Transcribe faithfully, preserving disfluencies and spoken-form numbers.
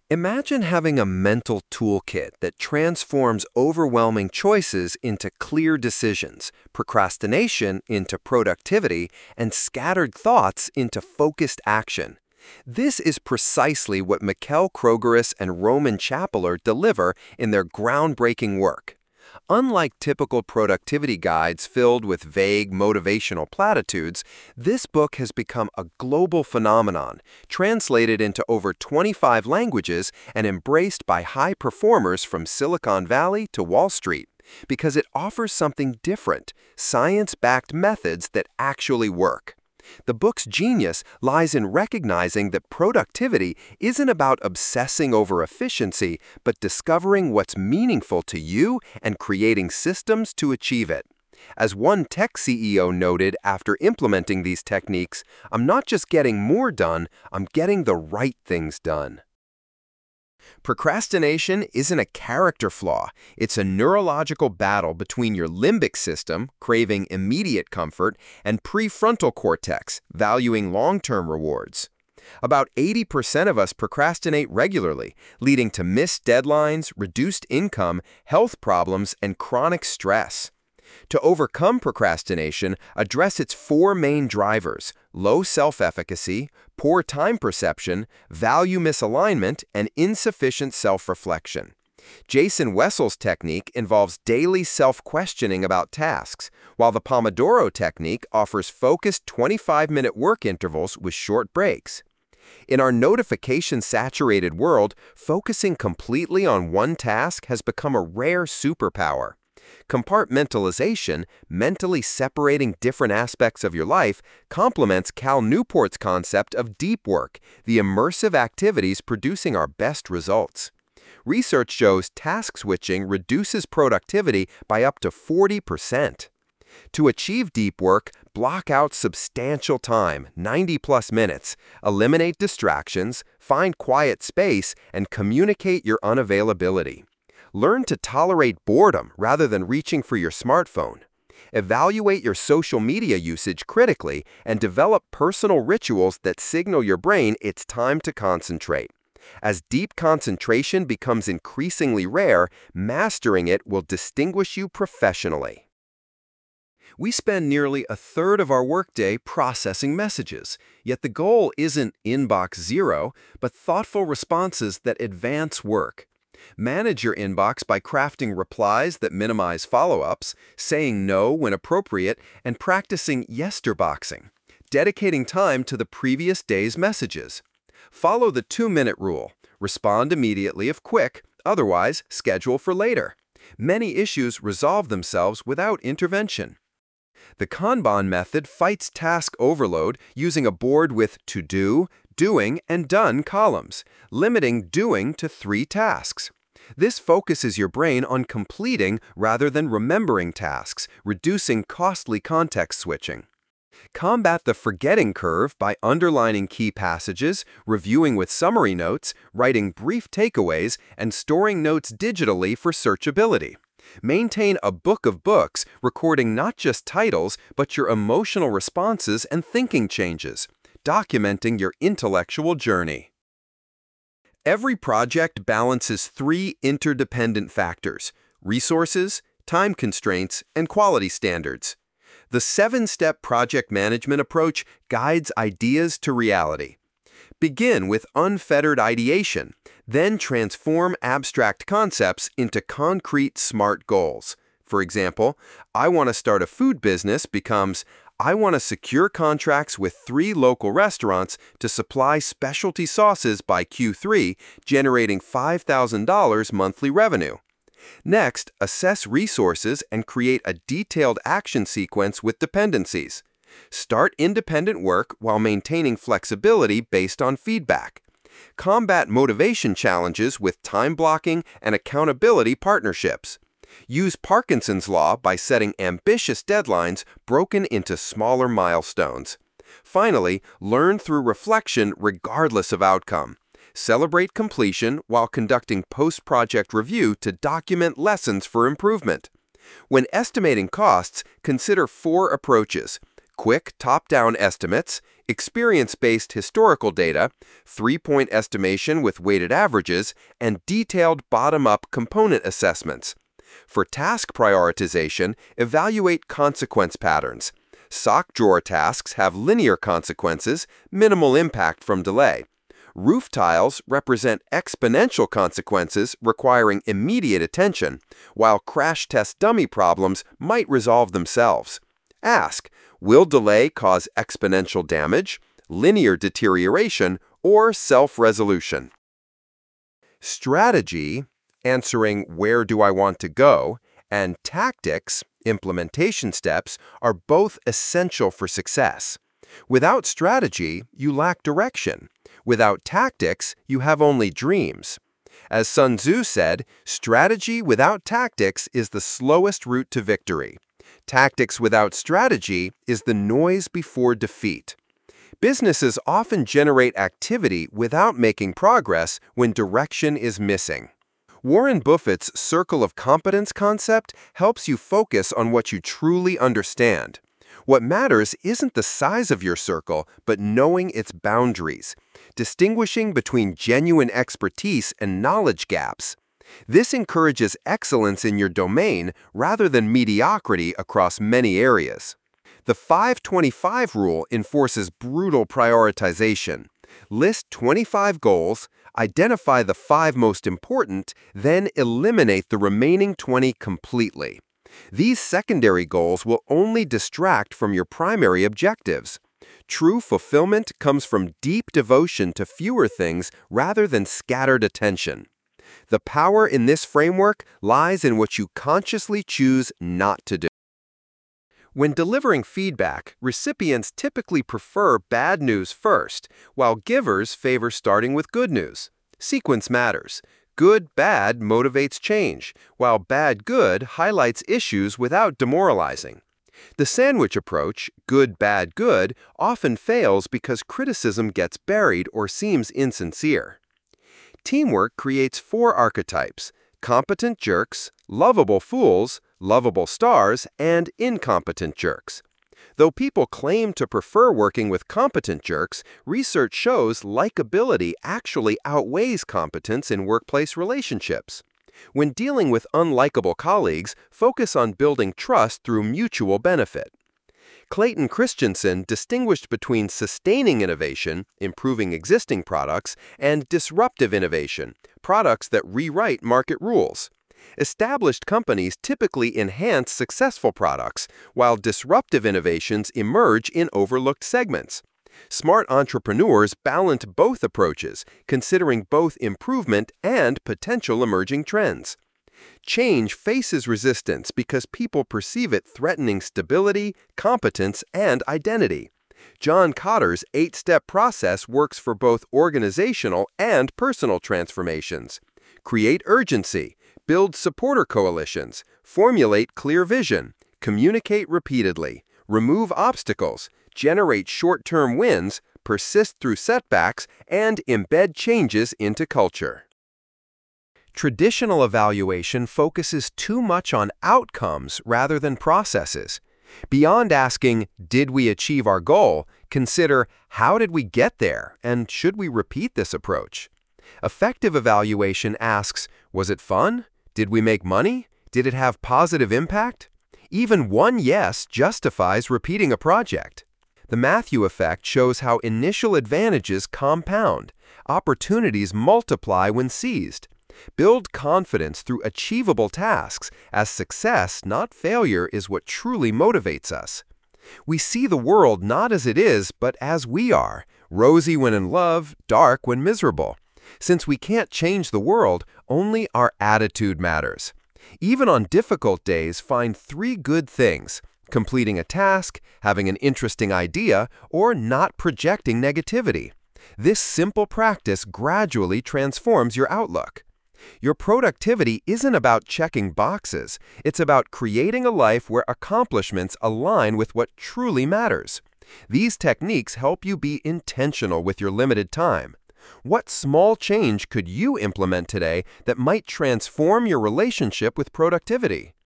Imagine having a mental toolkit that transforms overwhelming choices into clear decisions, procrastination into productivity, and scattered thoughts into focused action. This is precisely what Mikkel Krogerus and Roman Chapeler deliver in their groundbreaking work. Unlike typical productivity guides filled with vague motivational platitudes, this book has become a global phenomenon, translated into over twenty-five languages and embraced by high performers from Silicon Valley to Wall Street, because it offers something different: science-backed methods that actually work. The book's genius lies in recognizing that productivity isn't about obsessing over efficiency, but discovering what's meaningful to you and creating systems to achieve it. As one tech C E O noted after implementing these techniques, "I'm not just getting more done, I'm getting the right things done." Procrastination isn't a character flaw. It's a neurological battle between your limbic system, craving immediate comfort, and prefrontal cortex, valuing long-term rewards. About eighty percent of us procrastinate regularly, leading to missed deadlines, reduced income, health problems, and chronic stress. To overcome procrastination, address its four main drivers: low self-efficacy, poor time perception, value misalignment, and insufficient self-reflection. Jason Wessel's technique involves daily self-questioning about tasks, while the Pomodoro technique offers focused twenty-five minute work intervals with short breaks. In our notification-saturated world, focusing completely on one task has become a rare superpower. Compartmentalization, mentally separating different aspects of your life, complements Cal Newport's concept of deep work, the immersive activities producing our best results. Research shows task switching reduces productivity by up to forty percent. To achieve deep work, block out substantial time, ninety plus minutes, eliminate distractions, find quiet space, and communicate your unavailability. Learn to tolerate boredom rather than reaching for your smartphone. Evaluate your social media usage critically and develop personal rituals that signal your brain it's time to concentrate. As deep concentration becomes increasingly rare, mastering it will distinguish you professionally. We spend nearly a third of our workday processing messages, yet the goal isn't inbox zero, but thoughtful responses that advance work. Manage your inbox by crafting replies that minimize follow-ups, saying no when appropriate, and practicing yesterboxing, dedicating time to the previous day's messages. Follow the two-minute rule. Respond immediately if quick, otherwise schedule for later. Many issues resolve themselves without intervention. The Kanban method fights task overload using a board with to do, doing, and done columns, limiting doing to three tasks. This focuses your brain on completing rather than remembering tasks, reducing costly context switching. Combat the forgetting curve by underlining key passages, reviewing with summary notes, writing brief takeaways, and storing notes digitally for searchability. Maintain a book of books, recording not just titles, but your emotional responses and thinking changes, documenting your intellectual journey. Every project balances three interdependent factors: resources, time constraints, and quality standards. The seven-step project management approach guides ideas to reality. Begin with unfettered ideation, then transform abstract concepts into concrete, smart goals. For example, I want to start a food business becomes, I want to secure contracts with three local restaurants to supply specialty sauces by Q three, generating five thousand dollars monthly revenue. Next, assess resources and create a detailed action sequence with dependencies. Start independent work while maintaining flexibility based on feedback. Combat motivation challenges with time blocking and accountability partnerships. Use Parkinson's law by setting ambitious deadlines broken into smaller milestones. Finally, learn through reflection regardless of outcome. Celebrate completion while conducting post-project review to document lessons for improvement. When estimating costs, consider four approaches: quick top-down estimates, experience-based historical data, three-point estimation with weighted averages, and detailed bottom-up component assessments. For task prioritization, evaluate consequence patterns. Sock drawer tasks have linear consequences, minimal impact from delay. Roof tiles represent exponential consequences requiring immediate attention, while crash test dummy problems might resolve themselves. Ask, will delay cause exponential damage, linear deterioration, or self-resolution? Strategy, answering where do I want to go, and tactics, implementation steps, are both essential for success. Without strategy, you lack direction. Without tactics, you have only dreams. As Sun Tzu said, strategy without tactics is the slowest route to victory. Tactics without strategy is the noise before defeat. Businesses often generate activity without making progress when direction is missing. Warren Buffett's Circle of Competence concept helps you focus on what you truly understand. What matters isn't the size of your circle, but knowing its boundaries, distinguishing between genuine expertise and knowledge gaps. This encourages excellence in your domain rather than mediocrity across many areas. The five twenty-five rule enforces brutal prioritization. List twenty-five goals, identify the five most important, then eliminate the remaining twenty completely. These secondary goals will only distract from your primary objectives. True fulfillment comes from deep devotion to fewer things rather than scattered attention. The power in this framework lies in what you consciously choose not to do. When delivering feedback, recipients typically prefer bad news first, while givers favor starting with good news. Sequence matters. Good-bad motivates change, while bad-good highlights issues without demoralizing. The sandwich approach, good-bad-good, often fails because criticism gets buried or seems insincere. Teamwork creates four archetypes: competent jerks, lovable fools, lovable stars, and incompetent jerks. Though people claim to prefer working with competent jerks, research shows likability actually outweighs competence in workplace relationships. When dealing with unlikable colleagues, focus on building trust through mutual benefit. Clayton Christensen distinguished between sustaining innovation, improving existing products, and disruptive innovation, products that rewrite market rules. Established companies typically enhance successful products, while disruptive innovations emerge in overlooked segments. Smart entrepreneurs balance both approaches, considering both improvement and potential emerging trends. Change faces resistance because people perceive it threatening stability, competence, and identity. John Kotter's eight-step process works for both organizational and personal transformations. Create urgency. Build supporter coalitions, formulate clear vision, communicate repeatedly, remove obstacles, generate short-term wins, persist through setbacks, and embed changes into culture. Traditional evaluation focuses too much on outcomes rather than processes. Beyond asking, did we achieve our goal, consider, how did we get there, and should we repeat this approach? Effective evaluation asks, was it fun? Did we make money? Did it have positive impact? Even one yes justifies repeating a project. The Matthew effect shows how initial advantages compound. Opportunities multiply when seized. Build confidence through achievable tasks, as success, not failure, is what truly motivates us. We see the world not as it is, but as we are, rosy when in love, dark when miserable. Since we can't change the world, only our attitude matters. Even on difficult days, find three good things: completing a task, having an interesting idea, or not projecting negativity. This simple practice gradually transforms your outlook. Your productivity isn't about checking boxes. It's about creating a life where accomplishments align with what truly matters. These techniques help you be intentional with your limited time. What small change could you implement today that might transform your relationship with productivity?